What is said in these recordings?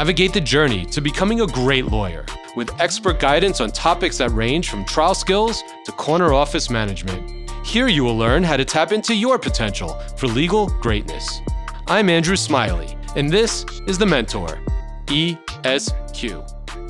Navigate the journey to becoming a great lawyer with expert guidance on topics that range from trial skills to corner office management. Here you will learn how to tap into your potential for legal greatness. I'm Andrew Smiley, and this is The Mentor, ESQ.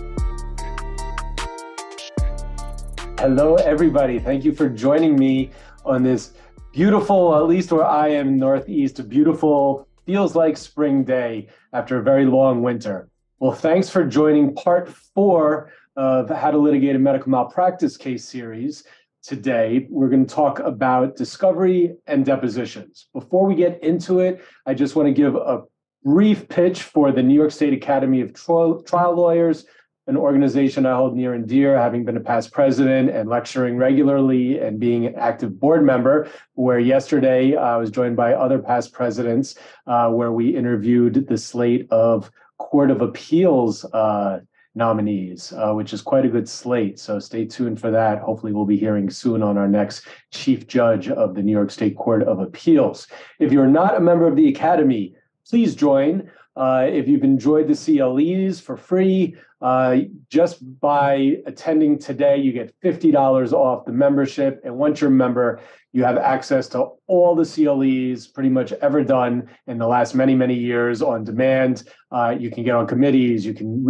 Hello, everybody. Thank you for joining me on this beautiful, at least where I am, Northeast, a beautiful, feels like spring day after a very long winter. Well, thanks for joining part 4 of How to Litigate a Medical Malpractice Case series. Today, we're going to talk about discovery and depositions. Before we get into it, I just want to give a brief pitch for the New York State Academy of Trial Lawyers, an organization I hold near and dear, having been a past president and lecturing regularly and being an active board member, where yesterday I was joined by other past presidents, where we interviewed the slate of Court of Appeals nominees, which is quite a good slate. So stay tuned for that. Hopefully we'll be hearing soon on our next chief judge of the New York State Court of Appeals. If you're not a member of the Academy, please join. If you've enjoyed the CLEs for free, just by attending today, you get $50 off the membership. And once you're a member, you have access to all the CLEs pretty much ever done in the last many, many years on demand. You can get on committees. You can